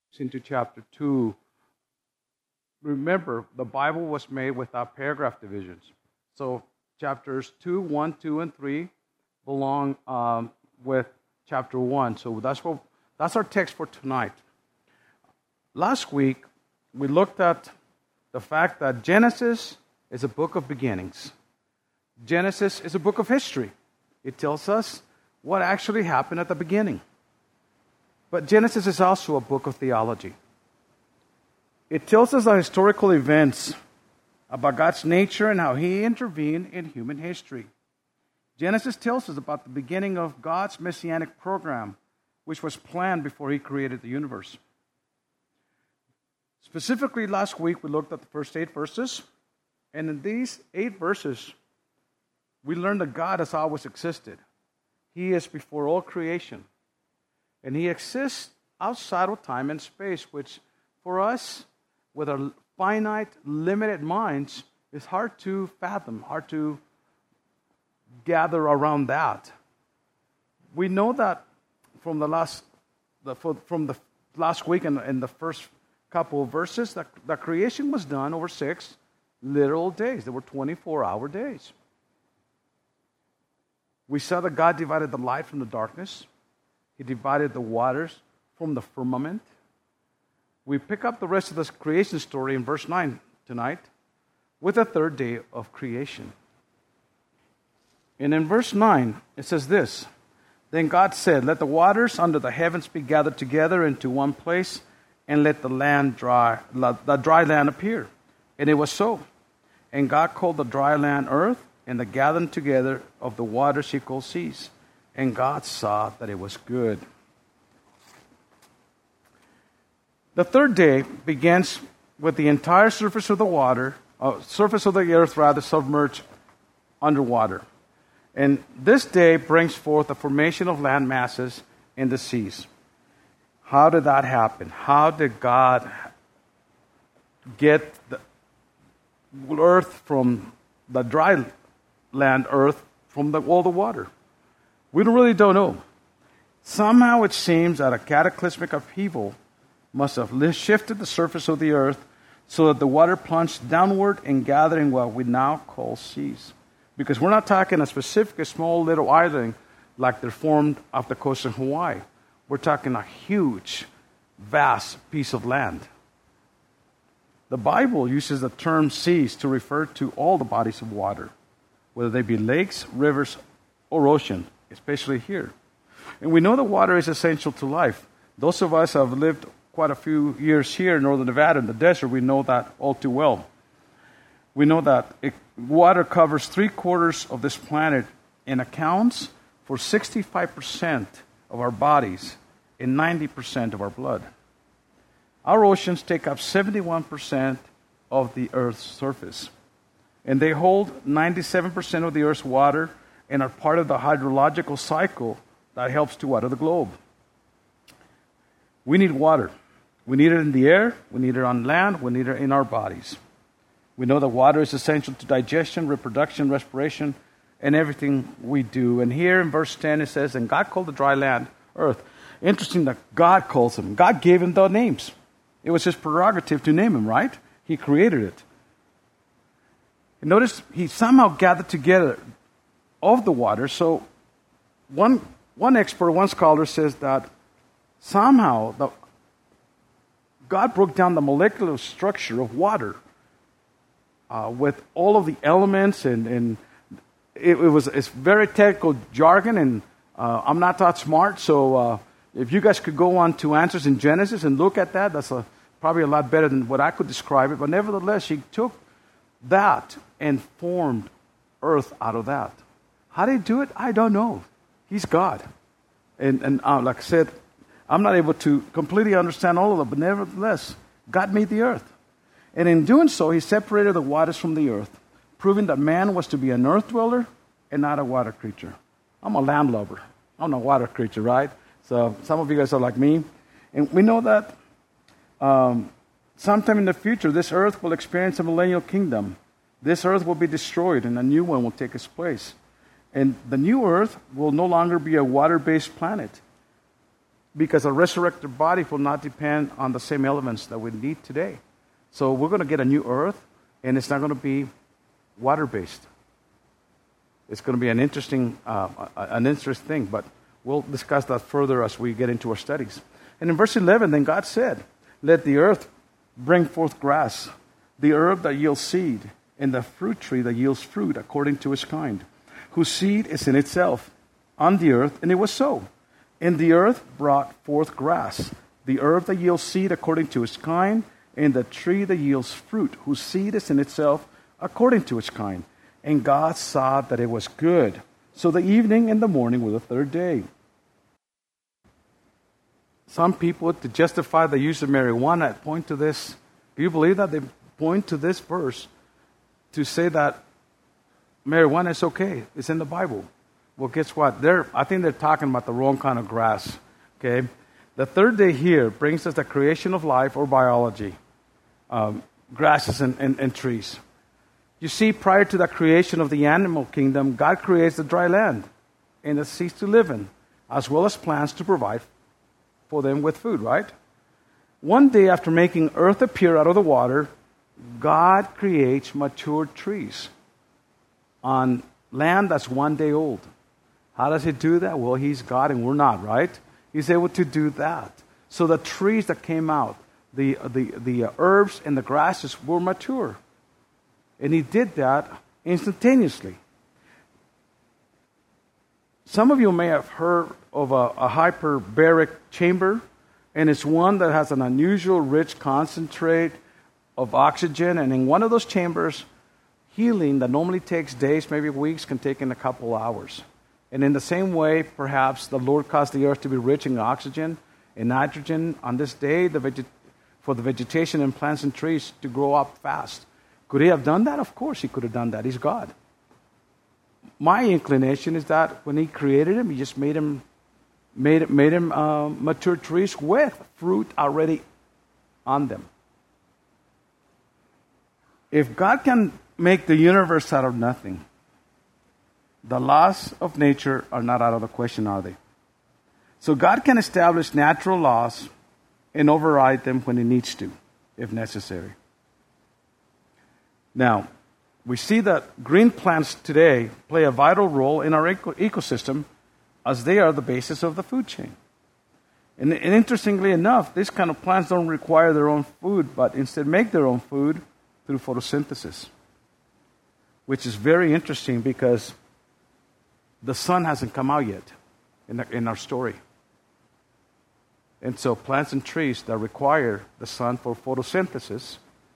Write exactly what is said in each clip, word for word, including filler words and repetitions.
into chapter two. Remember, the Bible was made without paragraph divisions. So chapters two, one, two, and three belong um, with chapter one. So that's what that's our text for tonight. Last week, we looked at the fact that Genesis is a book of beginnings. Genesis is a book of history. It tells us what actually happened at the beginning. But Genesis is also a book of theology. It tells us the historical events about God's nature and how He intervened in human history. Genesis tells us about the beginning of God's messianic program, which was planned before He created the universe. Specifically, last week we looked at the first eight verses, and in these eight verses, we learned that God has always existed. He is before all creation, and He exists outside of time and space, which for us, with our finite, limited minds, is hard to fathom, hard to gather around that. We know that from the last, the, from the last week and, and the first couple of verses, that, that creation was done over six literal days. There were twenty-four hour days. We saw that God divided the light from the darkness. He divided the waters from the firmament. We pick up the rest of this creation story in verse nine tonight with the third day of creation. And in verse nine, it says this: Then God said, Let the waters under the heavens be gathered together into one place, and let the land dry, the dry land appear. And it was so. And God called the dry land earth, and the gathering together of the waters He called seas. And God saw that it was good. The third day begins with the entire surface of the water, uh, surface of the earth rather, submerged underwater. And this day brings forth the formation of land masses in the seas. How did that happen? How did God get the earth from the dry land earth from the, all the water? We don't really don't know. Somehow it seems that a cataclysmic upheaval must have shifted the surface of the earth so that the water plunged downward and gathered in what we now call seas. Because we're not talking a specific a small little island like they're formed off the coast of Hawaii. We're talking a huge, vast piece of land. The Bible uses the term seas to refer to all the bodies of water, whether they be lakes, rivers, or ocean, especially here. And we know that water is essential to life. Those of us who have lived quite a few years here in northern Nevada in the desert, we know that all too well. We know that it, water covers three quarters of this planet and accounts for sixty-five percent of our bodies and ninety percent of our blood. Our oceans take up seventy-one percent of the Earth's surface, and they hold ninety-seven percent of the Earth's water and are part of the hydrological cycle that helps to water the globe. We need water. We need it in the air, we need it on land, we need it in our bodies. We know that water is essential to digestion, reproduction, respiration, and everything we do. And here in verse ten it says, And God called the dry land earth. Interesting that God calls them. God gave him the names. It was His prerogative to name him, right? He created it. And notice He somehow gathered together of the water. So one, one expert, one scholar says that somehow the, God broke down the molecular structure of water uh, with all of the elements, and, and it, it was it's very technical jargon, and uh, I'm not that smart, so uh, if you guys could go on to Answers in Genesis and look at that, that's a, probably a lot better than what I could describe it. But nevertheless, He took that and formed earth out of that. How did He do it? I don't know. He's God. And, and uh, like I said, I'm not able to completely understand all of it, but nevertheless, God made the earth. And in doing so, He separated the waters from the earth, proving that man was to be an earth dweller and not a water creature. I'm a land lover. I'm a water creature, right? So some of you guys are like me. And we know that um, sometime in the future, this earth will experience a millennial kingdom. This earth will be destroyed, and a new one will take its place. And the new earth will no longer be a water-based planet. because a resurrected body will not depend on the same elements that we need today. So we're going to get a new earth, and it's not going to be water-based. It's going to be an interesting, uh, an interesting thing, but we'll discuss that further as we get into our studies. And in verse eleven, then God said, "Let the earth bring forth grass, the herb that yields seed, and the fruit tree that yields fruit according to its kind, whose seed is in itself on the earth." And it was so. And the earth brought forth grass, the herb that yields seed according to its kind, and the tree that yields fruit, whose seed is in itself according to its kind. And God saw that it was good. So the evening and the morning were the third day. Some people, to justify the use of marijuana, point to this. Do you believe that? They point to this verse to say that marijuana is okay. It's in the Bible. Well, guess what? They're, I think they're talking about the wrong kind of grass. Okay? The third day here brings us the creation of life or biology, um, grasses and, and, and trees. You see, prior to the creation of the animal kingdom, God creates the dry land and the seas to live in, as well as plants to provide for them with food, right? One day after making earth appear out of the water, God creates mature trees on land that's one day old. How does he do that? Well, he's God and we're not, right? He's able to do that. So the trees that came out, the, the, the herbs and the grasses were mature. And he did that instantaneously. Some of you may have heard of a, a hyperbaric chamber, and it's one that has an unusual rich concentrate of oxygen. And in one of those chambers, healing that normally takes days, maybe weeks, can take in a couple hours. And in the same way, perhaps the Lord caused the earth to be rich in oxygen and nitrogen on this day the veget- for the vegetation and plants and trees to grow up fast. Could he have done that? Of course he could have done that. He's God. My inclination is that when he created him, he just made him made, made him uh, mature trees with fruit already on them. If God can make the universe out of nothing, the laws of nature are not out of the question, are they? So God can establish natural laws and override them when he needs to, if necessary. Now, we see that green plants today play a vital role in our eco- ecosystem as they are the basis of the food chain. And, and interestingly enough, these kind of plants don't require their own food, but instead make their own food through photosynthesis, which is very interesting because the sun hasn't come out yet in, the, in our story. And so plants and trees that require the sun for photosynthesis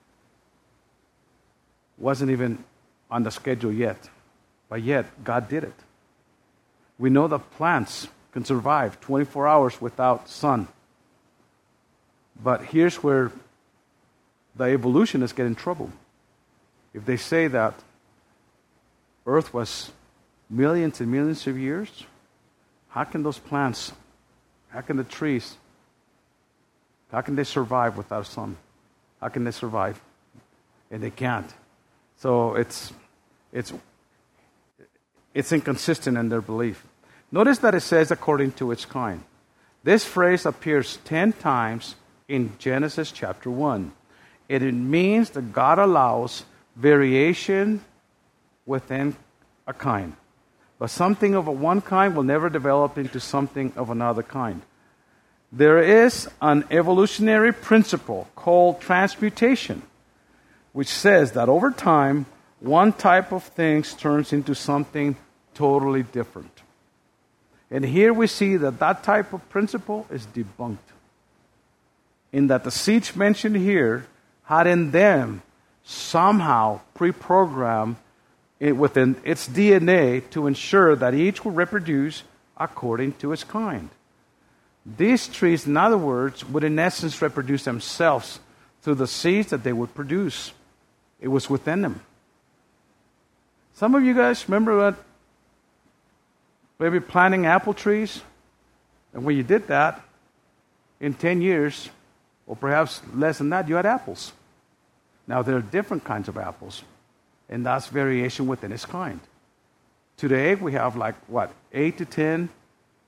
wasn't even on the schedule yet. But yet, God did it. We know that plants can survive twenty-four hours without sun. But here's where the evolutionists get in trouble. If they say that Earth was millions and millions of years, how can those plants, how can the trees, how can they survive without sun? How can they survive? And they can't. So it's it's it's inconsistent in their belief. Notice that it says according to its kind. This phrase appears ten times in Genesis chapter one. And it means that God allows variation within a kind. But something of one kind will never develop into something of another kind. There is an evolutionary principle called transmutation, which says that over time, one type of things turns into something totally different. And here we see that that type of principle is debunked, in that the seeds mentioned here had in them somehow pre-programmed it within its D N A to ensure that each will reproduce according to its kind. These trees, in other words, would in essence reproduce themselves through the seeds that they would produce. It was within them. Some of you guys remember that maybe planting apple trees? And when you did that, in ten years, or perhaps less than that, you had apples. Now, there are different kinds of apples, and that's variation within its kind. Today, we have like, what, eight to ten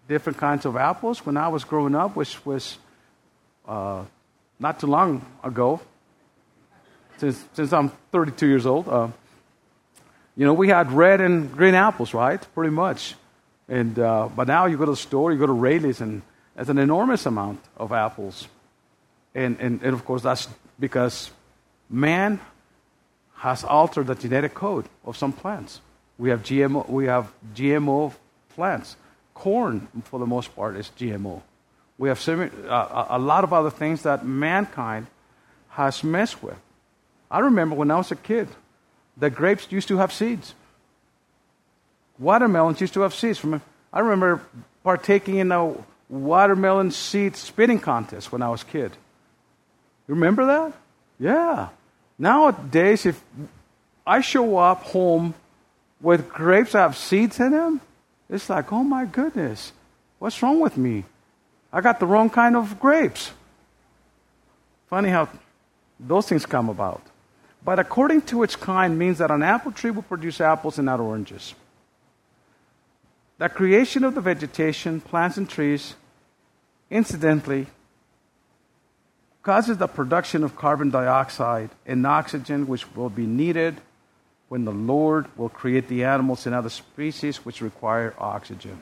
different kinds of apples when I was growing up, which was uh, not too long ago, since, since I'm thirty-two years old. Uh, you know, we had red and green apples, right? Pretty much. And uh, but now you go to the store, you go to Rayleigh's, and there's an enormous amount of apples. And, and, and of course, that's because man has altered the genetic code of some plants. We have G M O, we have G M O plants. Corn, for the most part, is G M O. We have semi, uh, a lot of other things that mankind has messed with. I remember when I was a kid, the grapes used to have seeds. Watermelons used to have seeds. I remember partaking in a watermelon seed spitting contest when I was a kid. You remember that? Yeah. Nowadays, if I show up home with grapes that have seeds in them, it's like, oh my goodness, what's wrong with me? I got the wrong kind of grapes. Funny how those things come about. But according to its kind means that an apple tree will produce apples and not oranges. The creation of the vegetation, plants and trees, incidentally, causes the production of carbon dioxide and oxygen, which will be needed when the Lord will create the animals and other species which require oxygen.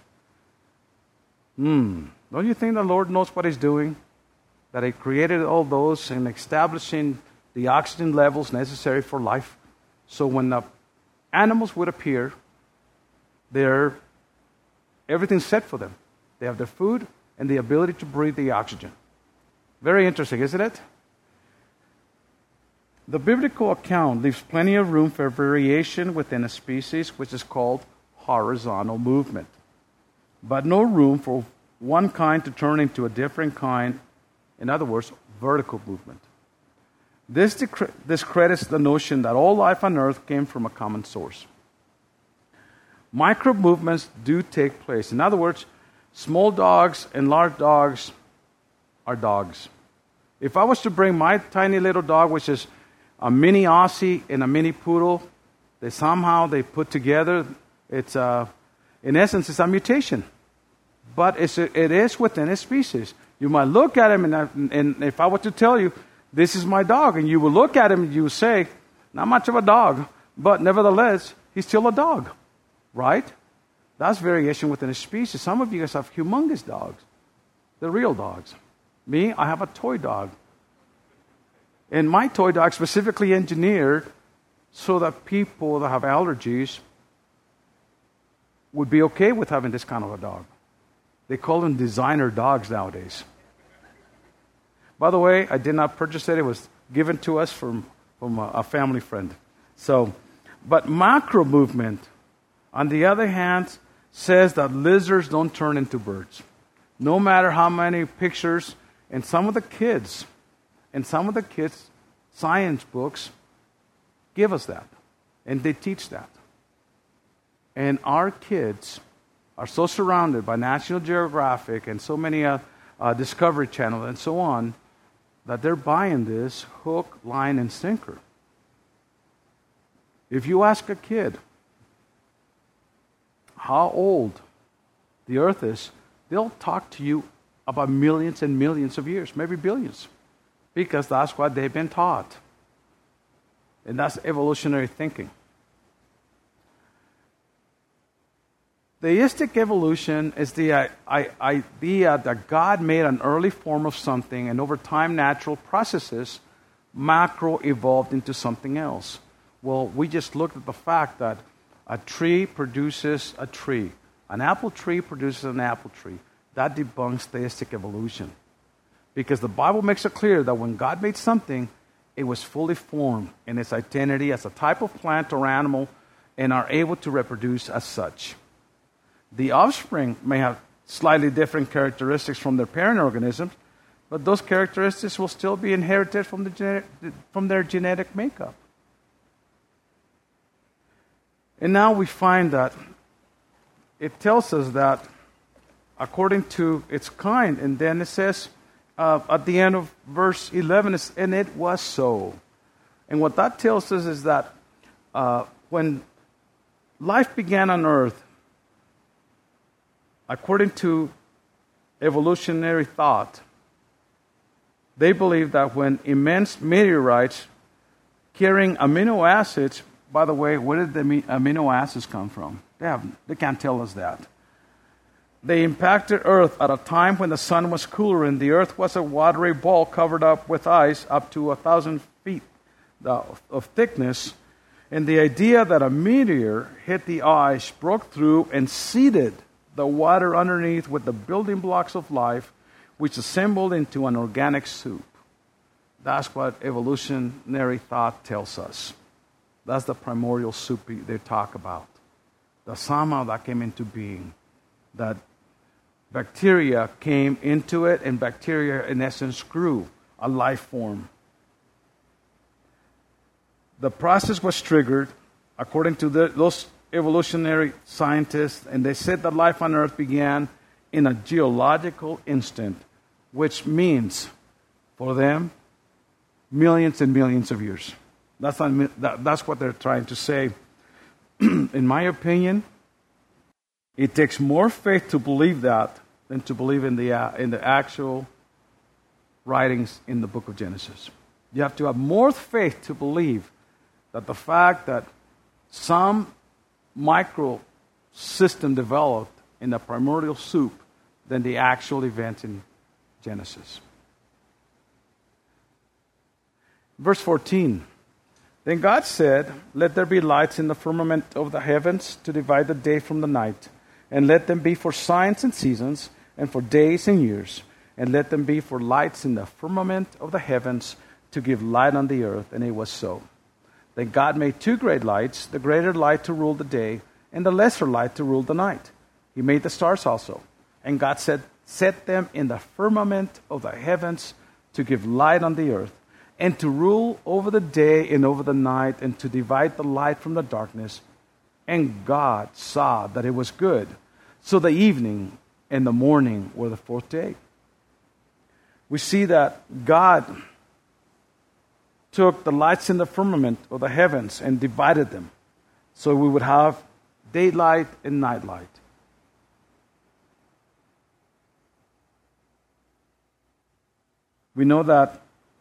Hmm. Don't you think the Lord knows what He's doing? That He created all those and establishing the oxygen levels necessary for life. So when the animals would appear, they're, everything's set for them. They have their food and the ability to breathe the oxygen. Very interesting, isn't it? The biblical account leaves plenty of room for variation within a species, which is called horizontal movement, but no room for one kind to turn into a different kind, in other words, vertical movement. This discredits the notion that all life on earth came from a common source. Micro movements do take place. In other words, small dogs and large dogs are dogs. If I was to bring my tiny little dog, which is a mini Aussie and a mini poodle, they somehow they put together. It's a, in essence, it's a mutation, but it's a, it is within a species. You might look at him, and, I, and if I were to tell you, this is my dog, and you will look at him and you will say, not much of a dog, but nevertheless, he's still a dog, right? That's variation within a species. Some of you guys have humongous dogs. They're real dogs. Me, I have a toy dog. And my toy dog specifically engineered so that people that have allergies would be okay with having this kind of a dog. They call them designer dogs nowadays. By the way, I did not purchase it. It was given to us from, from a, a family friend. So, but macro movement, on the other hand, says that lizards don't turn into birds. No matter how many pictures, and some of the kids, and some of the kids' science books give us that, and they teach that. And our kids are so surrounded by National Geographic and so many uh, uh, Discovery Channel and so on, that they're buying this hook, line, and sinker. If you ask a kid how old the earth is, they'll talk to you about millions and millions of years, maybe billions, because that's what they've been taught. And that's evolutionary thinking. Theistic evolution is the idea that God made an early form of something, and over time, natural processes, macro evolved into something else. Well, we just looked at the fact that a tree produces a tree. An apple tree produces an apple tree. That debunks theistic evolution. Because the Bible makes it clear that when God made something, it was fully formed in its identity as a type of plant or animal and are able to reproduce as such. The offspring may have slightly different characteristics from their parent organisms, but those characteristics will still be inherited from, the genetic, from their genetic makeup. And now we find that it tells us that according to its kind, and then it says uh, at the end of verse eleven, it's, and it was so. And what that tells us is that uh, when life began on earth, according to evolutionary thought, they believe that when immense meteorites carrying amino acids, by the way, where did the amino acids come from? They have, they can't tell us that. They impacted Earth at a time when the sun was cooler and the Earth was a watery ball covered up with ice up to a thousand feet of thickness. And the idea that a meteor hit the ice, broke through, and seeded the water underneath with the building blocks of life, which assembled into an organic soup. That's what evolutionary thought tells us. That's the primordial soup they talk about. The somehow that came into being. That bacteria came into it, and bacteria, in essence, grew a life form. The process was triggered, according to the, those evolutionary scientists, and they said that life on Earth began in a geological instant, which means, for them, millions and millions of years. That's, not, that, that's what they're trying to say. In my opinion, it takes more faith to believe that than to believe in the, uh, in the actual writings in the book of Genesis. You have to have more faith to believe that the fact that some micro system developed in the primordial soup than the actual event in Genesis. Verse fourteen. Then God said, "Let there be lights in the firmament of the heavens to divide the day from the night, and let them be for signs and seasons, and for days and years, and let them be for lights in the firmament of the heavens to give light on the earth." And it was so. Then God made two great lights, the greater light to rule the day, and the lesser light to rule the night. He made the stars also. And God said, "Set them in the firmament of the heavens to give light on the earth, and to rule over the day and over the night, and to divide the light from the darkness." And God saw that it was good. So the evening and the morning were the fourth day. We see that God took the lights in the firmament of the heavens and divided them, so we would have daylight and nightlight. We know that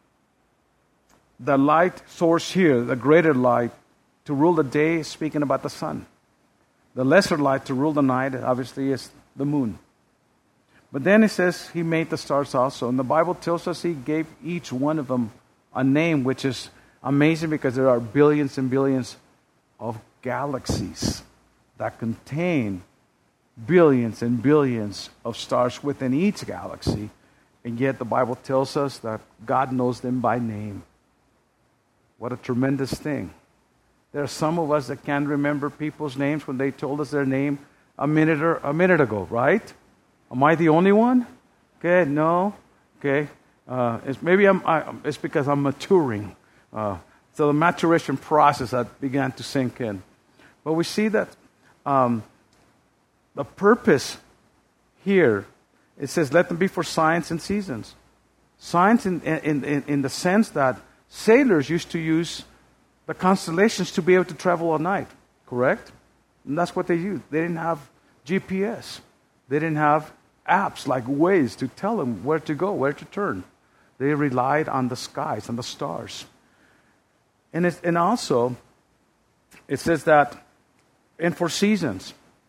the light source here, the greater light to rule the day, is speaking about the sun. The lesser light to rule the night, obviously, is the moon. But then it says he made the stars also. And the Bible tells us he gave each one of them a name, which is amazing because there are billions and billions of galaxies that contain billions and billions of stars within each galaxy. And yet the Bible tells us that God knows them by name. What a tremendous thing. There are some of us that can't remember people's names when they told us their name a minute or a minute ago, right? Am I the only one? Okay, no. Okay. Uh, it's maybe I'm, I, it's because I'm maturing. Uh, so the maturation process that began to sink in. But we see that um, the purpose here, it says, let them be for signs and seasons. Signs in, in, in, in the sense that sailors used to use the constellations to be able to travel at night, correct? And that's what they used. They didn't have G P S. They didn't have apps like Waze to tell them where to go, where to turn. They relied on the skies, on the stars. And, it, and also, it says that, and for seasons.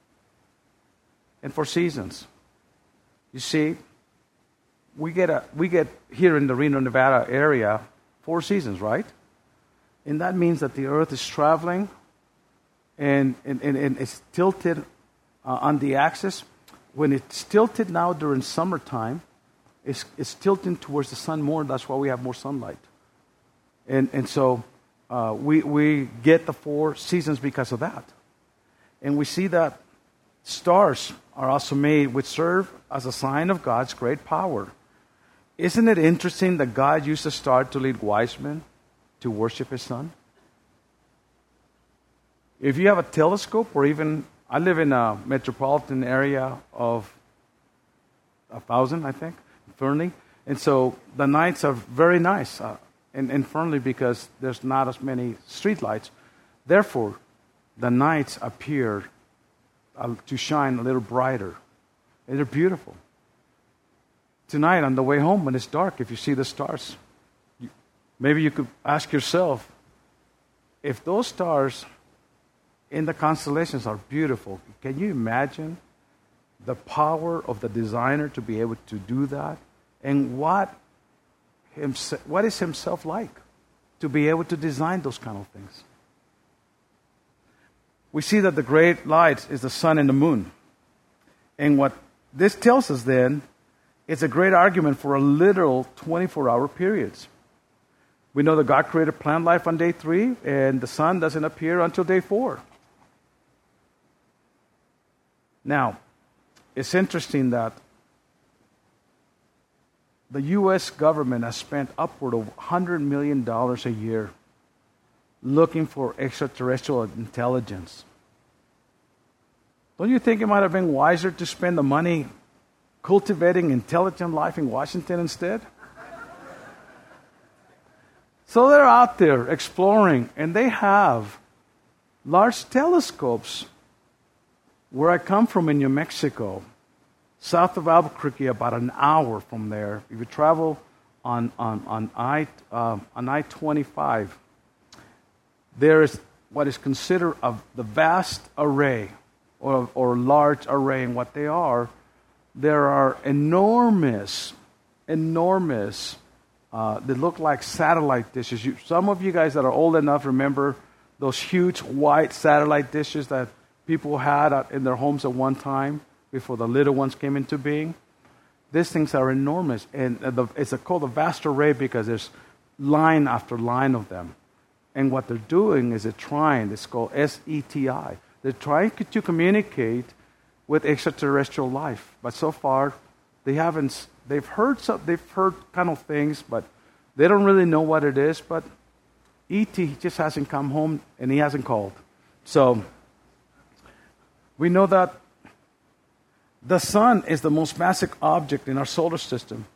And for seasons. You see, we get a we get here in the Reno, Nevada area, four seasons, right? And that means that the earth is traveling and, and, and, and it's tilted uh, on the axis. When it's tilted now during summertime, it's, it's tilting towards the sun more. That's why we have more sunlight. And, and so uh, we, we get the four seasons because of that. And we see that stars are also made, which serve as a sign of God's great power. Isn't it interesting that God used a star to lead wise men to worship His Son? If you have a telescope, or even, I live in a metropolitan area of a thousand, I think, Fernley. And so the nights are very nice uh, in, in Fernley because there's not as many street lights. Therefore, the nights appear uh, to shine a little brighter. And they're beautiful. Tonight, on the way home, when it's dark, if you see the stars, you, maybe you could ask yourself, if those stars in the constellations are beautiful, can you imagine the power of the designer to be able to do that? And what, himself, what is himself like to be able to design those kind of things? We see that the great light is the sun and the moon. And what this tells us then, it's a great argument for a literal twenty-four hour periods. We know that God created plant life on day three, and the sun doesn't appear until day four. Now, it's interesting that the U S government has spent upward of one hundred million dollars a year looking for extraterrestrial intelligence. Don't you think it might have been wiser to spend the money cultivating intelligent life in Washington instead? So they're out there exploring, and they have large telescopes. Where I come from in New Mexico, south of Albuquerque, about an hour from there, if you travel on on on I uh, on I twenty-five, there is what is considered a, the vast array, or or large array, and what they are. There are enormous, enormous. Uh, they look like satellite dishes. You, some of you guys that are old enough remember those huge white satellite dishes that people had in their homes at one time before the little ones came into being. These things are enormous, and the, it's a, called a vast array because there's line after line of them. And what they're doing is they're trying, it's called S E T I. They're trying to communicate with extraterrestrial life, but so far they haven't. They've heard some, they've heard kind of things, but they don't really know what it is. But E T just hasn't come home, and he hasn't called. So we know that the sun is the most massive object in our solar system.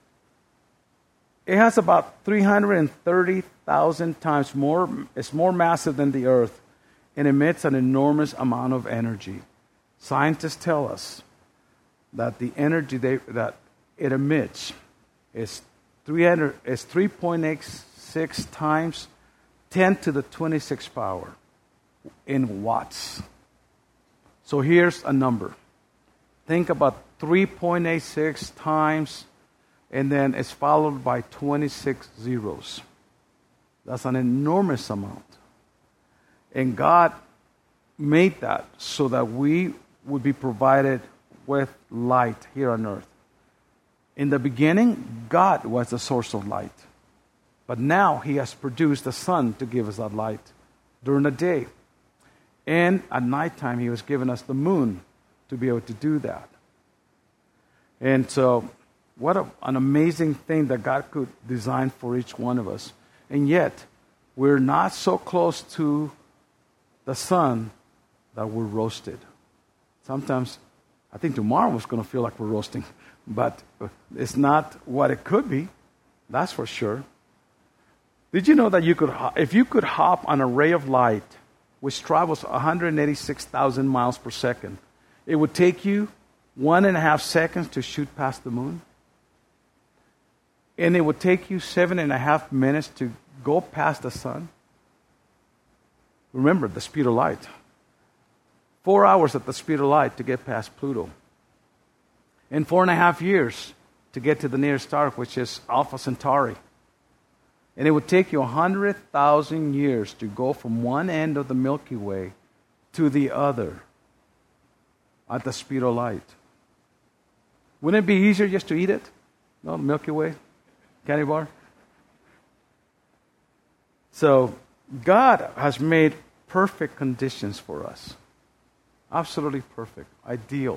It has about three hundred thirty thousand times more, it's more massive than the Earth, and emits an enormous amount of energy. Scientists tell us that the energy they, that it emits is three hundred is three point eight six times ten to the twenty-sixth power in watts. So here's a number. Think about three point eight six times, and then it's followed by twenty-six zeros. That's an enormous amount. And God made that so that we would be provided with light here on earth. In the beginning, God was the source of light. But now He has produced the sun to give us that light during the day. And at nighttime, He was giving us the moon to be able to do that. And so, what a, an amazing thing that God could design for each one of us. And yet, we're not so close to the sun that we're roasted. Sometimes, I think tomorrow is going to feel like we're roasting. But it's not what it could be. That's for sure. Did you know that you could, if you could hop on a ray of light, which travels one hundred eighty-six thousand miles per second, it would take you one and a half seconds to shoot past the moon. And it would take you seven and a half minutes to go past the sun. Remember, the speed of light. Four hours at the speed of light to get past Pluto. And four and a half years to get to the nearest star, which is Alpha Centauri. And it would take you one hundred thousand years to go from one end of the Milky Way to the other at the speed of light. Wouldn't it be easier just to eat it? No, Milky Way, candy bar. So God has made perfect conditions for us. Absolutely perfect, ideal.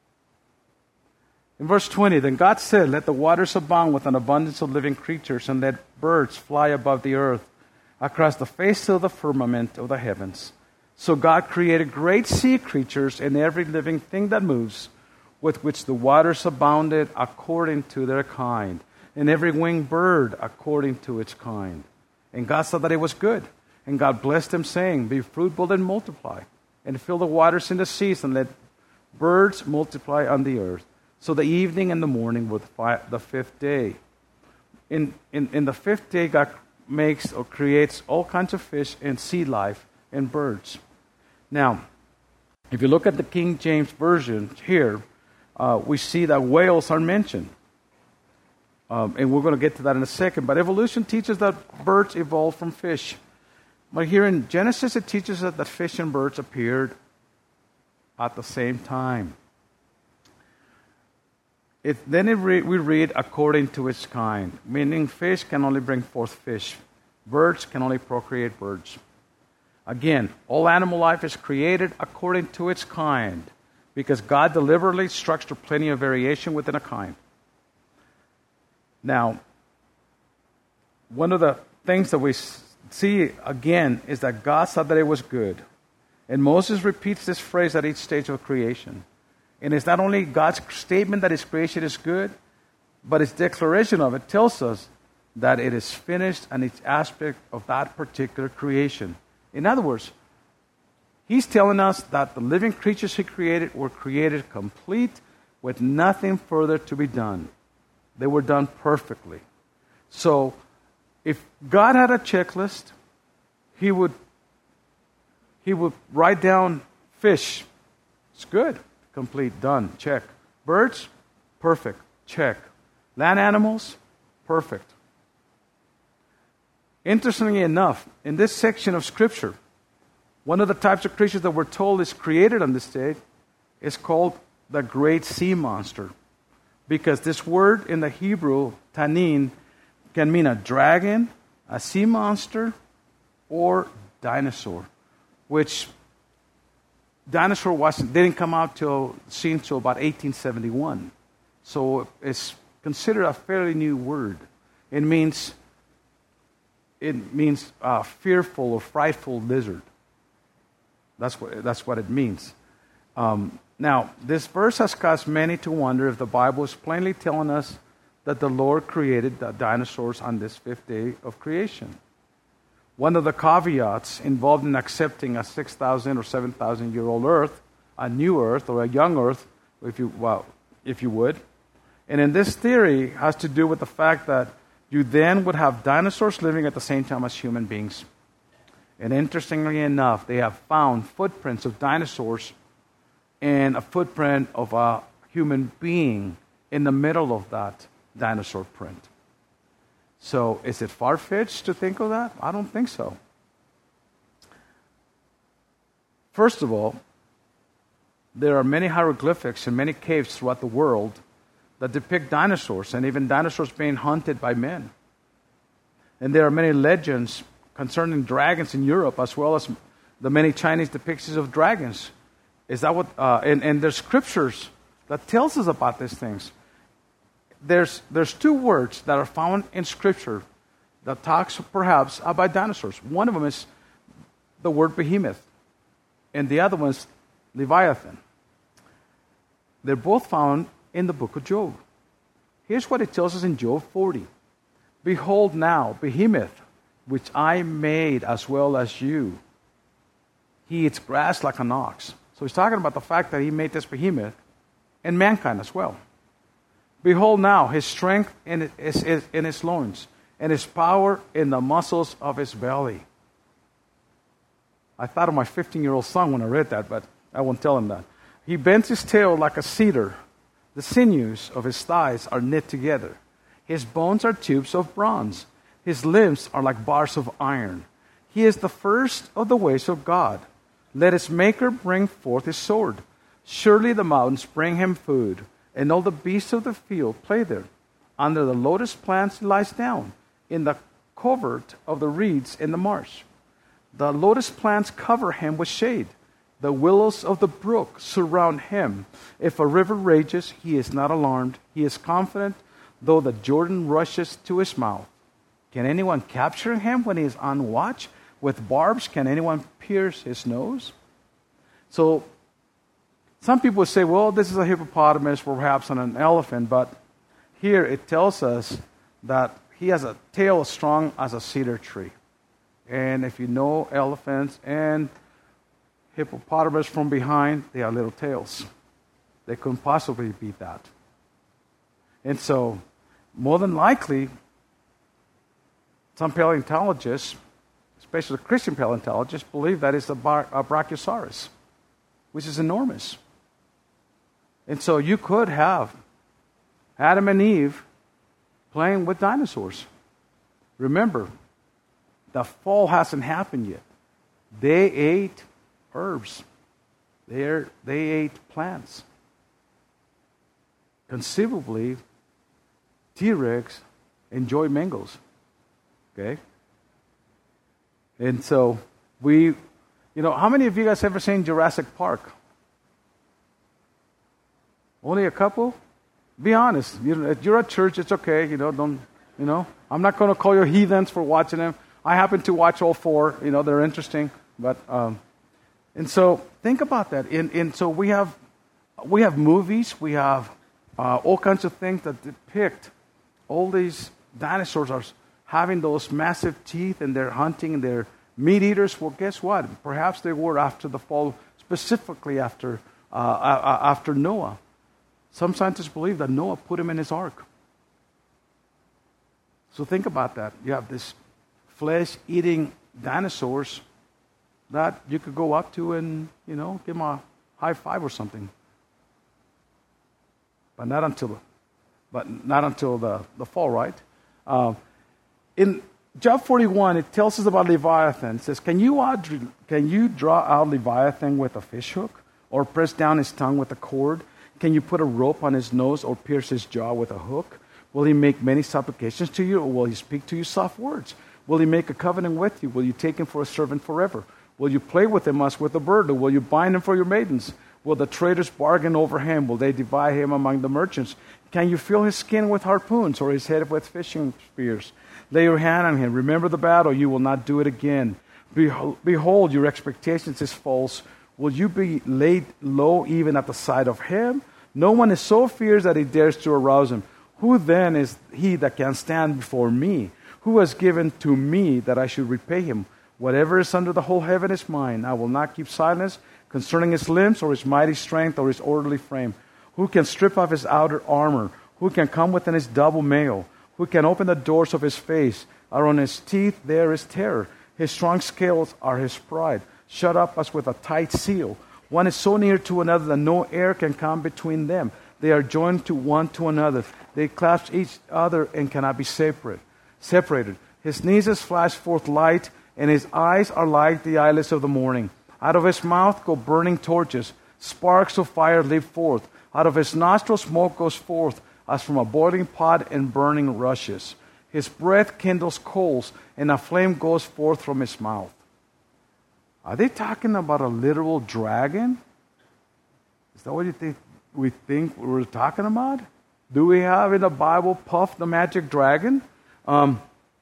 In verse twenty, then God said, let the waters abound with an abundance of living creatures, and let birds fly above the earth across the face of the firmament of the heavens. So God created great sea creatures and every living thing that moves, with which the waters abounded according to their kind, and every winged bird according to its kind. And God saw that it was good. And God blessed them, saying, be fruitful and multiply, and fill the waters in the seas, and let birds multiply on the earth. So the evening and the morning were the, fi- the fifth day. In, in, in the fifth day, God makes or creates all kinds of fish and sea life and birds. Now, if you look at the King James Version here, uh, we see that whales are mentioned. Um, and we're going to get to that in a second. But evolution teaches that birds evolved from fish. But here in Genesis, it teaches us that fish and birds appeared at the same time. It, then it re- we read according to its kind, meaning fish can only bring forth fish. Birds can only procreate birds. Again, all animal life is created according to its kind, because God deliberately structured plenty of variation within a kind. Now, one of the things that we see again is that God saw that it was good. And Moses repeats this phrase at each stage of creation. And it's not only God's statement that his creation is good, but his declaration of it tells us that it is finished and each aspect of that particular creation. In other words, he's telling us that the living creatures he created were created complete with nothing further to be done. They were done perfectly. So, if God had a checklist, he would he would write down fish. It's good. Complete. Done. Check. Birds? Perfect. Check. Land animals? Perfect. Interestingly enough, in this section of Scripture, one of the types of creatures that we're told is created on this day is called the great sea monster. Because this word in the Hebrew, tanin, can mean a dragon, a sea monster, or dinosaur. Which dinosaur wasn't didn't come out till seen till about eighteen seventy-one. So it's considered a fairly new word. It means it means uh, fearful or frightful lizard. That's what that's what it means. Um, now, this verse has caused many to wonder if the Bible is plainly telling us that the Lord created the dinosaurs on this fifth day of creation. One of the caveats involved in accepting a six thousand or seven thousand year old earth, a new earth or a young earth, if you well, if you would. And in this theory has to do with the fact that you then would have dinosaurs living at the same time as human beings. And interestingly enough, they have found footprints of dinosaurs and a footprint of a human being in the middle of that dinosaur print. So, is it far-fetched to think of that? I don't think so. First of all, there are many hieroglyphics in many caves throughout the world that depict dinosaurs, and even dinosaurs being hunted by men. And there are many legends concerning dragons in Europe, as well as the many Chinese depictions of dragons. Is that what? Uh, and, and there's scriptures that tells us about these things. There's there's two words that are found in Scripture that talks perhaps about dinosaurs. One of them is the word behemoth, and the other one is Leviathan. They're both found in the book of Job. Here's what it tells us in Job forty. Behold now, behemoth, which I made as well as you. He eats grass like an ox. So he's talking about the fact that he made this behemoth and mankind as well. Behold now, his strength in his, in his loins, and his power in the muscles of his belly. I thought of my fifteen-year-old son when I read that, but I won't tell him that. He bends his tail like a cedar. The sinews of his thighs are knit together. His bones are tubes of bronze. His limbs are like bars of iron. He is the first of the ways of God. Let his maker bring forth his sword. Surely the mountains bring him food, and all the beasts of the field play there. Under the lotus plants he lies down, in the covert of the reeds in the marsh. The lotus plants cover him with shade. The willows of the brook surround him. If a river rages, he is not alarmed. He is confident, though the Jordan rushes to his mouth. Can anyone capture him when he is on watch? With barbs, can anyone pierce his nose? So, some people say, well, this is a hippopotamus, perhaps on an elephant, but here it tells us that he has a tail as strong as a cedar tree. And if you know elephants and hippopotamus from behind, they have little tails. They couldn't possibly beat that. And so, more than likely, some paleontologists, especially Christian paleontologists, believe that it's a, bar- a Brachiosaurus, which is enormous. And so you could have Adam and Eve playing with dinosaurs. Remember, the fall hasn't happened yet. They ate herbs. They they ate plants. Conceivably, T-Rex enjoyed mangoes. Okay? And so we, you know, how many of you guys ever seen Jurassic Park? Only a couple? Be honest. You know, if you're at church, it's okay. You know, don't, you know. I'm not going to call you heathens for watching them. I happen to watch all four. You know, they're interesting. But, um, and so think about that. And, and so we have, we have movies. We have uh, all kinds of things that depict all these dinosaurs are having those massive teeth and they're hunting and they're meat eaters. Well, guess what? Perhaps they were after the fall, specifically after uh, after Noah. Some scientists believe that Noah put him in his ark. So think about that. You have this flesh-eating dinosaurs that you could go up to and, you know, give them a high five or something. But not until, but not until the, the fall, right? Uh, in Job forty-one, it tells us about Leviathan. It says, can you, out, can you draw out Leviathan with a fishhook or press down his tongue with a cord? Can you put a rope on his nose or pierce his jaw with a hook? Will he make many supplications to you, or will he speak to you soft words? Will he make a covenant with you? Will you take him for a servant forever? Will you play with him as with a bird, or will you bind him for your maidens? Will the traders bargain over him? Will they divide him among the merchants? Can you fill his skin with harpoons, or his head with fishing spears? Lay your hand on him. Remember the battle. You will not do it again. Behold, your expectations is false. Will you be laid low even at the sight of him? No one is so fierce that he dares to arouse him. Who then is he that can stand before me? Who has given to me that I should repay him? Whatever is under the whole heaven is mine. I will not keep silence concerning his limbs or his mighty strength or his orderly frame. Who can strip off his outer armor? Who can come within his double mail? Who can open the doors of his face? Are on his teeth there is terror. His strong scales are his pride. Shut up as with a tight seal. One is so near to another that no air can come between them. They are joined to one to another. They clasp each other and cannot be separate. Separated. His sneezes flash forth light, and his eyes are like the eyelids of the morning. Out of his mouth go burning torches. Sparks of fire leap forth. Out of his nostrils smoke goes forth, as from a boiling pot and burning rushes. His breath kindles coals, and a flame goes forth from his mouth. Are they talking about a literal dragon? Is that what you think we think we're talking about? Do we have in the Bible Puff the magic dragon? Um,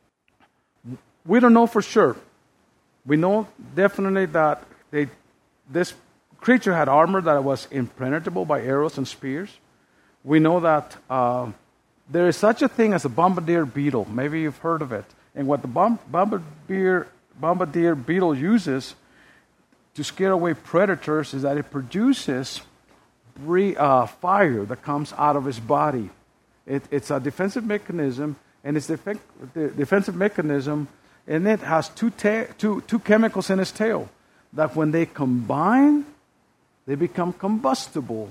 we don't know for sure. We know definitely that they, this creature had armor that was impenetrable by arrows and spears. We know that uh, there is such a thing as a bombardier beetle. Maybe you've heard of it. And what the bomb, bombardier, bombardier beetle uses to scare away predators is that it produces bre- uh, fire that comes out of his body. It, it's a defensive mechanism, and it's def- the defensive mechanism, and it has two, ta- two, two chemicals in its tail that when they combine, they become combustible.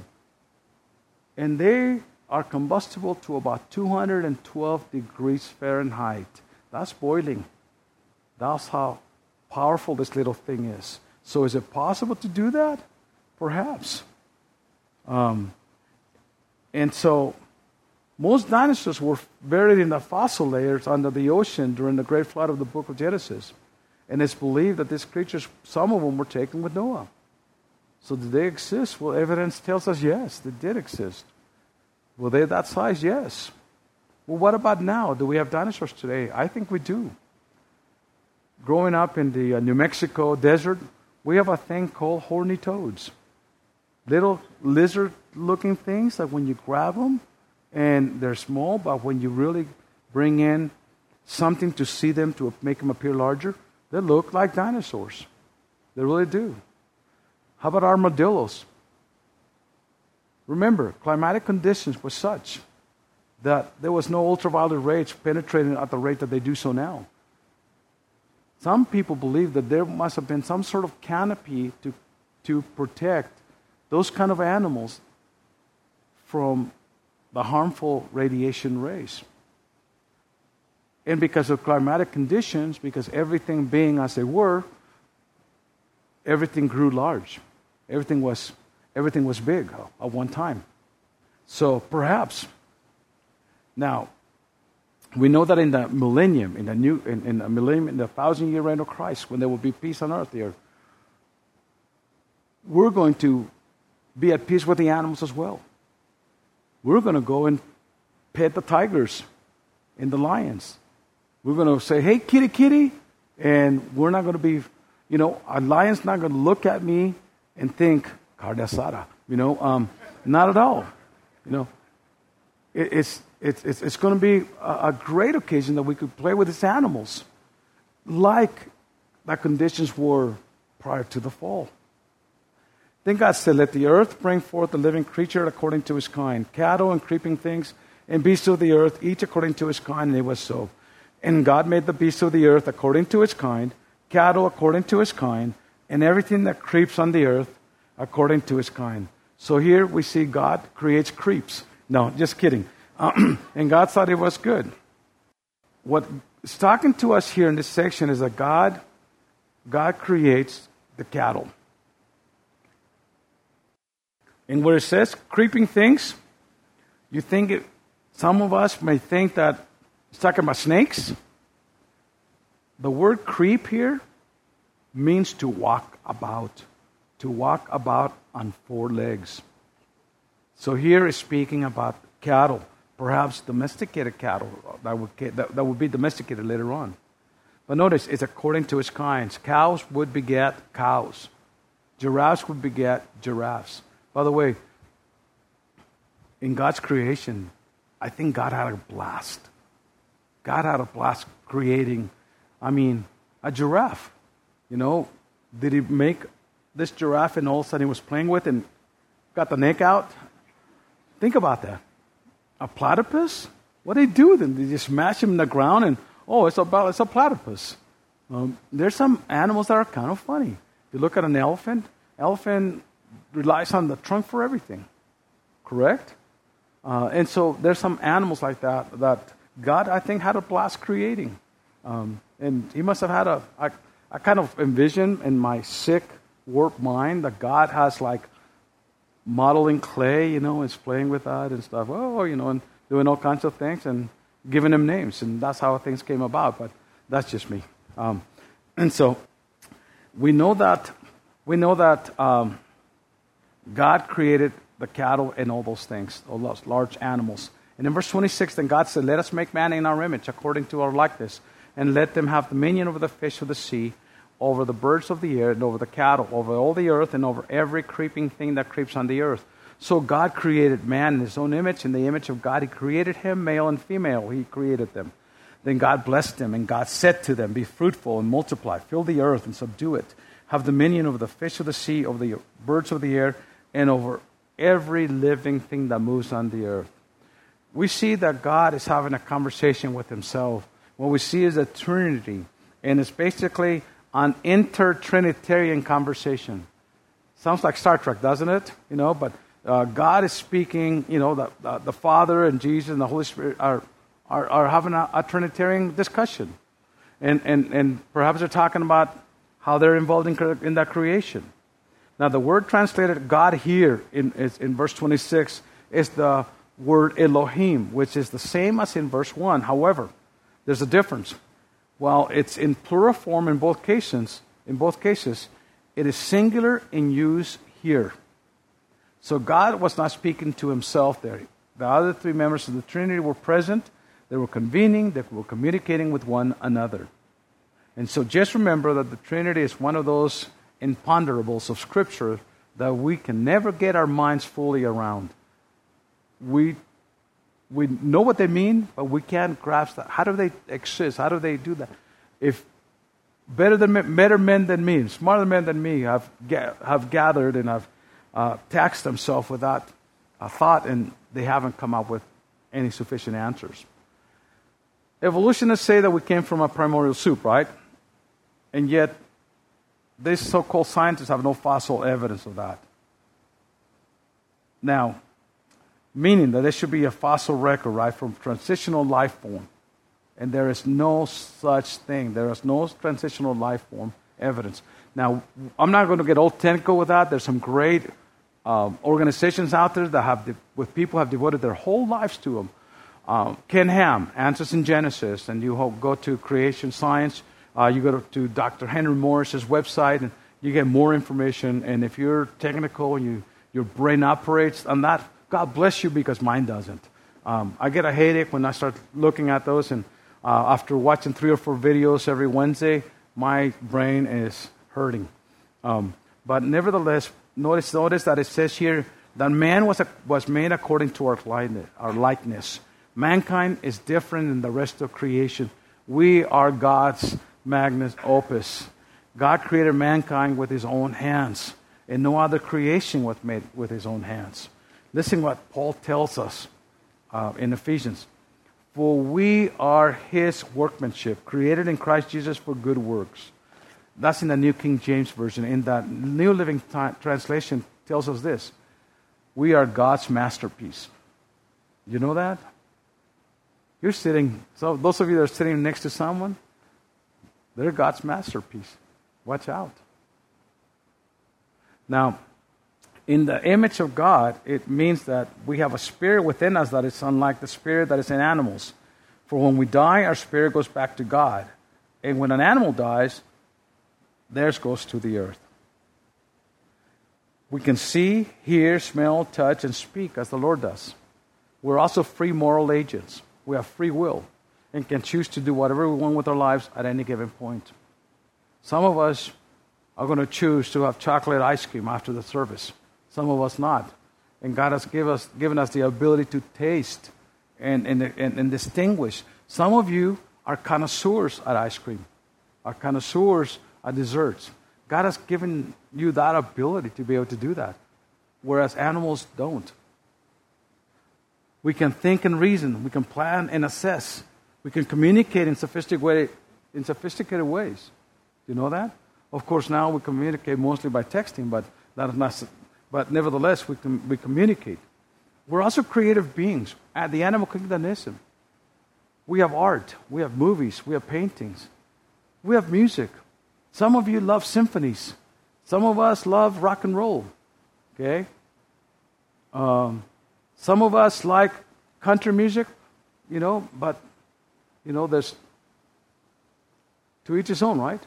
And they are combustible to about two hundred twelve degrees Fahrenheit. That's boiling. That's how powerful this little thing is. So is it possible to do that? Perhaps. Um, and so most dinosaurs were buried in the fossil layers under the ocean during the great flood of the book of Genesis. And it's believed that these creatures, some of them were taken with Noah. So did they exist? Well, evidence tells us yes, they did exist. Were they that size? Yes. Well, what about now? Do we have dinosaurs today? I think we do. Growing up in the uh, New Mexico desert, we have a thing called horny toads. Little lizard-looking things that when you grab them, and they're small, but when you really bring in something to see them, to make them appear larger, they look like dinosaurs. They really do. How about armadillos? Remember, climatic conditions were such that there was no ultraviolet rays penetrating at the rate that they do so now. Some people believe that there must have been some sort of canopy to, to protect those kind of animals from the harmful radiation rays. And because of climatic conditions, because everything being as they were, everything grew large. Everything was, everything was big at one time. So perhaps, now, we know that in the millennium, in the new, in, in the millennium, in the thousand-year reign of Christ, when there will be peace on earth here, we're going to be at peace with the animals as well. We're going to go and pet the tigers and the lions. We're going to say, hey, kitty, kitty, and we're not going to be, you know, a lion's not going to look at me and think, carne asada, you know, um, not at all. You know, it, it's, it's, it's, it's going to be a, a great occasion that we could play with these animals like the conditions were prior to the fall. Then God said, let the earth bring forth a living creature according to his kind, cattle and creeping things and beasts of the earth, each according to his kind, and it was so. And God made the beasts of the earth according to his kind, cattle according to his kind, and everything that creeps on the earth according to his kind. So here we see God creates creeps. No, just kidding. And God thought it was good. What is talking to us here in this section is that God, God creates the cattle. And where it says creeping things, you think it, some of us may think that it's talking about snakes. The word creep here means to walk about, to walk about on four legs. So here is speaking about cattle, perhaps domesticated cattle that would, that, that would be domesticated later on. But notice, it's according to its kinds. Cows would beget cows. Giraffes would beget giraffes. By the way, in God's creation, I think God had a blast. God had a blast creating, I mean, a giraffe. You know, did he make this giraffe and all of a sudden he was playing with and got the neck out? Think about that. A platypus? What do they do with him? They just smash him in the ground and, oh, it's a, it's a platypus. Um, there's some animals that are kind of funny. You look at an elephant. Elephant relies on the trunk for everything. Correct? Uh, and so there's some animals like that that God, I think, had a blast creating. Um, and he must have had a, I, I kind of envision in my sick, warped mind that God has like modeling clay, you know, is playing with that and stuff. Oh, you know, and doing all kinds of things and giving them names. And that's how things came about. But that's just me. Um, and so we know that, we know that um, God created the cattle and all those things, all those large animals. And in verse twenty-six, then God said, let us make man in our image, according to our likeness, and let them have dominion over the fish of the sea, over the birds of the air, and over the cattle, over all the earth, and over every creeping thing that creeps on the earth. So God created man in his own image. In the image of God, he created him, male and female. He created them. Then God blessed them, and God said to them, be fruitful and multiply, fill the earth and subdue it. Have dominion over the fish of the sea, over the birds of the air, and over every living thing that moves on the earth. We see that God is having a conversation with himself. What we see is a Trinity, and it's basically an inter-Trinitarian conversation. Sounds like Star Trek, doesn't it? You know, but uh, God is speaking, you know, the, the, the Father and Jesus and the Holy Spirit are, are, are having a, a Trinitarian discussion. And, and, and perhaps they're talking about how they're involved in, in that creation. Now, the word translated God here in, is, in verse twenty-six is the word Elohim, which is the same as in verse one. However, there's a difference. While it's in plural form in both cases, in both cases, it is singular in use here. So God was not speaking to himself there. The other three members of the Trinity were present. They were convening. They were communicating with one another. And so just remember that the Trinity is one of those imponderables of Scripture that we can never get our minds fully around. We we know what they mean, but we can't grasp that. How do they exist? How do they do that? If better than better men than me, smarter men than me have have gathered and have uh, taxed themselves with that uh, thought, and they haven't come up with any sufficient answers. Evolutionists say that we came from a primordial soup, right? And yet, these so-called scientists have no fossil evidence of that. Now, meaning that there should be a fossil record, right, from transitional life form. And there is no such thing. There is no transitional life form evidence. Now, I'm not going to get all technical with that. There's some great um, organizations out there that have, de- with people have devoted their whole lives to them. Um, Ken Ham, Answers in Genesis, and you go to Creation Science. Uh, you go to, to Doctor Henry Morris's website, and you get more information. And if you're technical and you, your brain operates on that, God bless you, because mine doesn't. Um, I get a headache when I start looking at those, and uh, after watching three or four videos every Wednesday, my brain is hurting. Um, but nevertheless, notice notice that it says here that man was a, was made according to our likeness, our likeness. Mankind is different than the rest of creation. We are God's magnus opus. God created mankind with his own hands, and no other creation was made with his own hands. Listen what Paul tells us uh, in Ephesians. For we are his workmanship, created in Christ Jesus for good works. That's in the New King James Version. In the New Living T- Translation tells us this. We are God's masterpiece. You know that? You're sitting, so those of you that are sitting next to someone, they're God's masterpiece. Watch out. Now, in the image of God, it means that we have a spirit within us that is unlike the spirit that is in animals. For when we die, our spirit goes back to God. And when an animal dies, theirs goes to the earth. We can see, hear, smell, touch, and speak as the Lord does. We're also free moral agents. We have free will and can choose to do whatever we want with our lives at any given point. Some of us are going to choose to have chocolate ice cream after the service. Some of us not. And God has give us, given us the ability to taste and, and, and, and distinguish. Some of you are connoisseurs at ice cream, are connoisseurs at desserts. God has given you that ability to be able to do that, whereas animals don't. We can think and reason. We can plan and assess. We can communicate in sophisticated, way, in sophisticated ways. Do you know that? Of course, now we communicate mostly by texting, but that is not. But nevertheless, we can, we communicate. We're also creative beings. At the animal kingdom ism, we have art. We have movies. We have paintings. We have music. Some of you love symphonies. Some of us love rock and roll. Okay. Um, Some of us like country music, you know, but, you know, there's to each his own, right?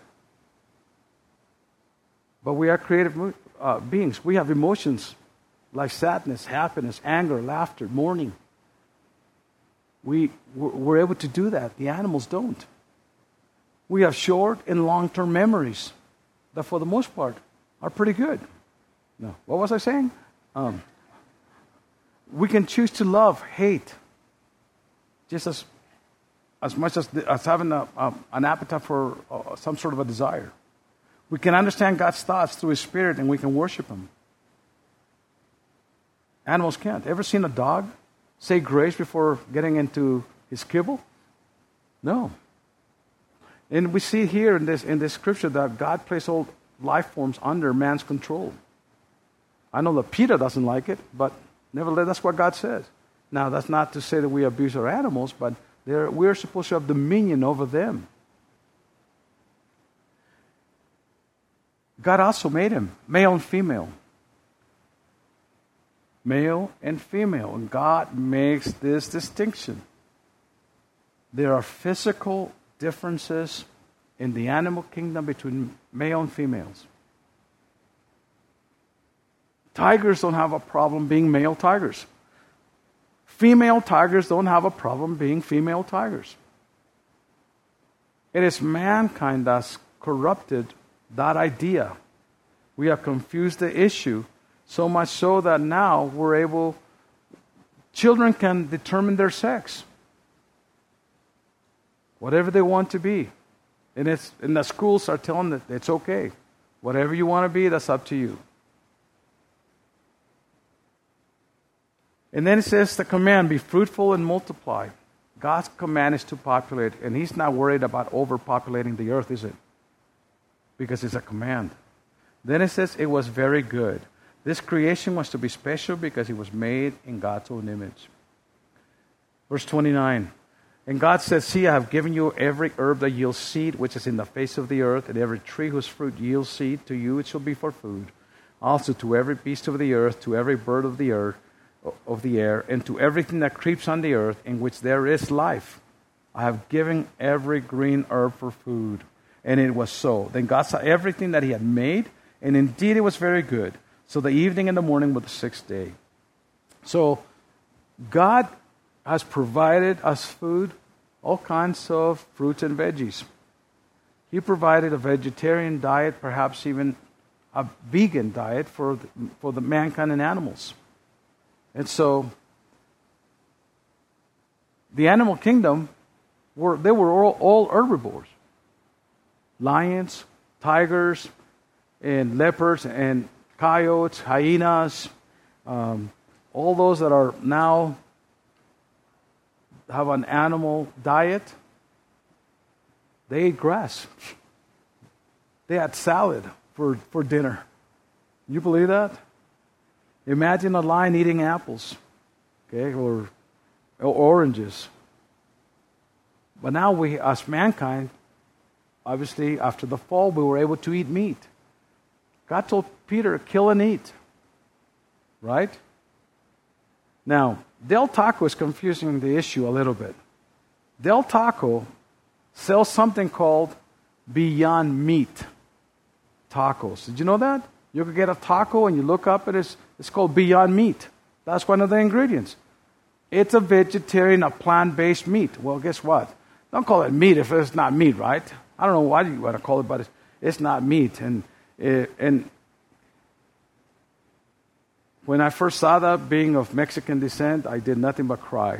But we are creative uh, beings. We have emotions like sadness, happiness, anger, laughter, mourning. We, we're able to do that. The animals don't. We have short and long-term memories that, for the most part, are pretty good. No, what was I saying? Um, We can choose to love, hate, just as as much as, as having a, a, an appetite for uh, some sort of a desire. We can understand God's thoughts through His Spirit, and we can worship Him. Animals can't. Ever seen a dog say grace before getting into his kibble? No. And we see here in this in this scripture that God placed all life forms under man's control. I know that Peter doesn't like it, but nevertheless, that's what God says. Now, that's not to say that we abuse our animals, but we're supposed to have dominion over them. God also made him male and female. Male and female. And God makes this distinction. There are physical differences in the animal kingdom between male and females. Tigers don't have a problem being male tigers. Female tigers don't have a problem being female tigers. It is mankind that's corrupted that idea. We have confused the issue so much so that now we're able, children can determine their sex. Whatever they want to be. And, it's, and the schools are telling them it's okay. Whatever you want to be, that's up to you. And then it says the command, be fruitful and multiply. God's command is to populate, and he's not worried about overpopulating the earth, is it? Because it's a command. Then it says it was very good. This creation was to be special because it was made in God's own image. Verse twenty-nine. And God said, see, I have given you every herb that yields seed, which is in the face of the earth, and every tree whose fruit yields seed. To you it shall be for food. Also to every beast of the earth, to every bird of the earth, of the air, and to everything that creeps on the earth, in which there is life. I have given every green herb for food. And it was so. Then God saw everything that he had made, and indeed it was very good. So the evening and the morning were the sixth day. So God has provided us food, all kinds of fruits and veggies. He provided a vegetarian diet, perhaps even a vegan diet for the, for the mankind and animals. And so the animal kingdom, were they were all, all herbivores. Lions, tigers, and leopards, and coyotes, hyenas, um, all those that are now have an animal diet, they ate grass. They had salad for, for dinner. You believe that? Imagine a lion eating apples, okay, or, or oranges. But now we, as mankind, obviously, after the fall, we were able to eat meat. God told Peter, kill and eat. Right? Now, Del Taco is confusing the issue a little bit. Del Taco sells something called Beyond Meat tacos. Did you know that? You could get a taco and you look up at it, it's, it's called Beyond Meat. That's one of the ingredients. It's a vegetarian, a plant-based meat. Well, guess what? Don't call it meat if it's not meat, right? I don't know why you want to call it, but it's, it's not meat. And it, and when I first saw that, being of Mexican descent, I did nothing but cry.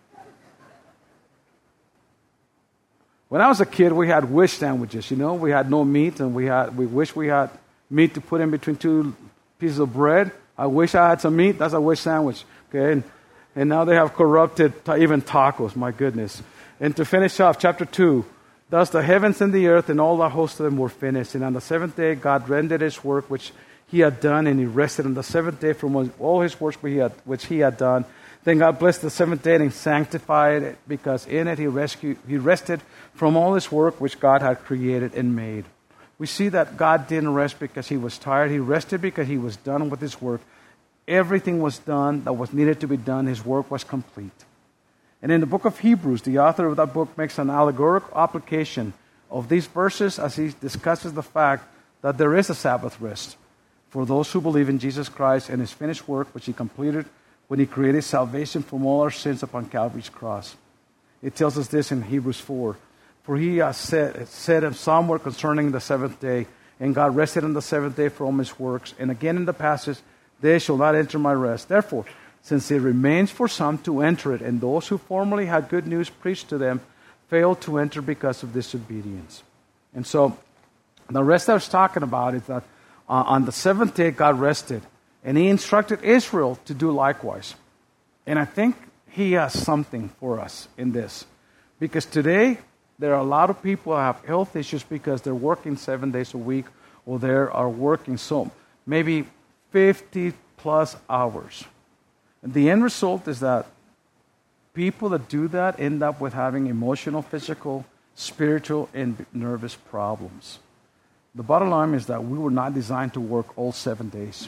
When I was a kid, we had wish sandwiches. You know, we had no meat, and we had we wish we had meat to put in between two pieces of bread. I wish I had some meat. That's a wish sandwich. Okay, and, and now they have corrupted ta- even tacos. My goodness. And to finish off, chapter two. Thus the heavens and the earth and all the host of them were finished. And on the seventh day, God rendered his work which he had done, and he rested on the seventh day from all his works which he had, which he had done. Then God blessed the seventh day and sanctified it, because in it he rescued, he rested from all his work which God had created and made. We see that God didn't rest because he was tired. He rested because he was done with his work. Everything was done that was needed to be done. His work was complete. And in the book of Hebrews, the author of that book makes an allegorical application of these verses as he discusses the fact that there is a Sabbath rest for those who believe in Jesus Christ and his finished work, which he completed when he created salvation from all our sins upon Calvary's cross. It tells us this in Hebrews four. For he has said, said somewhere concerning the seventh day, and God rested on the seventh day from his works. And again in the passage, they shall not enter my rest. Therefore, since it remains for some to enter it, and those who formerly had good news preached to them failed to enter because of disobedience. And so, the rest I was talking about is that uh, on the seventh day God rested, and he instructed Israel to do likewise. And I think he has something for us in this. Because today, there are a lot of people who have health issues because they're working seven days a week, or they are working so maybe fifty plus hours. And the end result is that people that do that end up with having emotional, physical, spiritual, and nervous problems. The bottom line is that we were not designed to work all seven days.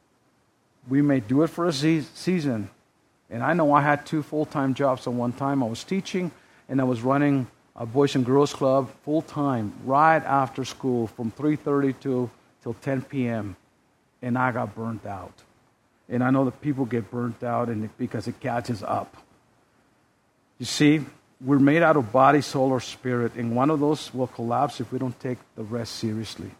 We may do it for a season. And I know I had two full-time jobs at one time. I was teaching and I was running a Boys and Girls Club full-time right after school from three thirty to till ten p.m. And I got burnt out. And I know that people get burnt out and it, because it catches up. You see, we're made out of body, soul, or spirit, and one of those will collapse if we don't take the rest seriously.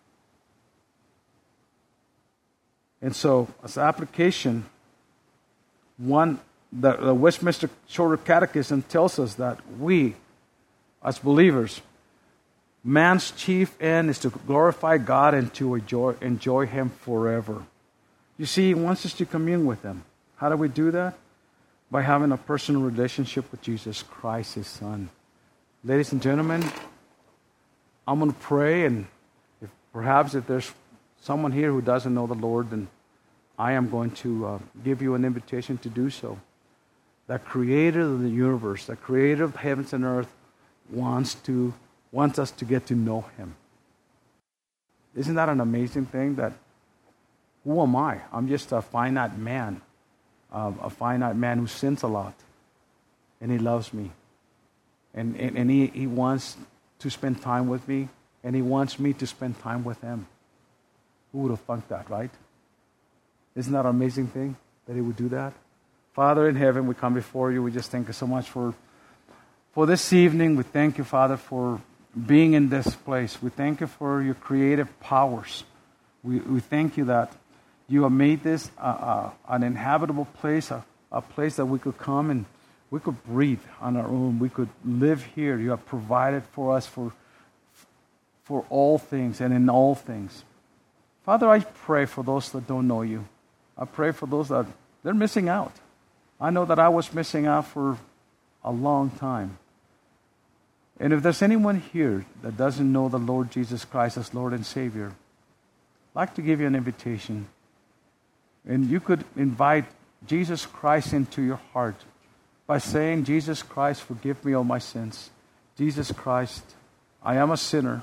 And so, as application, one, the, the Westminster Shorter Catechism tells us that we, as believers, man's chief end is to glorify God and to enjoy, enjoy him forever. You see, he wants us to commune with him. How do we do that? By having a personal relationship with Jesus Christ, His Son. Ladies and gentlemen, I'm going to pray, and if perhaps if there's someone here who doesn't know the Lord, then I am going to uh, give you an invitation to do so. The Creator of the universe, the Creator of heavens and earth, wants to wants us to get to know Him. Isn't that an amazing thing? That who am I? I'm just a finite man, uh, a finite man who sins a lot, and He loves me, and and, and he, he wants to spend time with me, and He wants me to spend time with Him. Who would have thunk that, right? Isn't that an amazing thing that He would do that? Father in heaven, we come before You. We just thank You so much for for this evening. We thank You, Father, for being in this place. We thank You for Your creative powers. We, we thank You that You have made this uh, uh, an inhabitable place, a, a place that we could come and we could breathe on our own. We could live here. You have provided for us for, for all things and in all things. Father, I pray for those that don't know You. I pray for those that they're missing out. I know that I was missing out for a long time. And if there's anyone here that doesn't know the Lord Jesus Christ as Lord and Savior, I'd like to give you an invitation. And you could invite Jesus Christ into your heart by saying, Jesus Christ, forgive me all my sins. Jesus Christ, I am a sinner.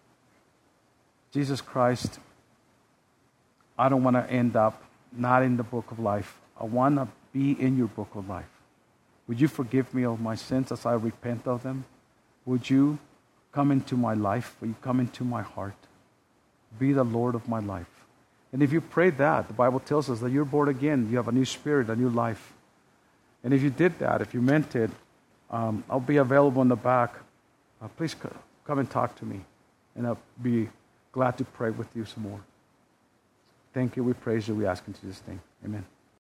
Jesus Christ, I don't want to end up not in the book of life. I want to be in Your book of life. Would You forgive me of my sins as I repent of them? Would You come into my life? Will You come into my heart? Be the Lord of my life. And if you prayed that, the Bible tells us that you're born again. You have a new spirit, a new life. And if you did that, if you meant it, um, I'll be available in the back. Uh, please c- come and talk to me. And I'll be glad to pray with you some more. Thank You. We praise You. We ask in Jesus' name. Amen.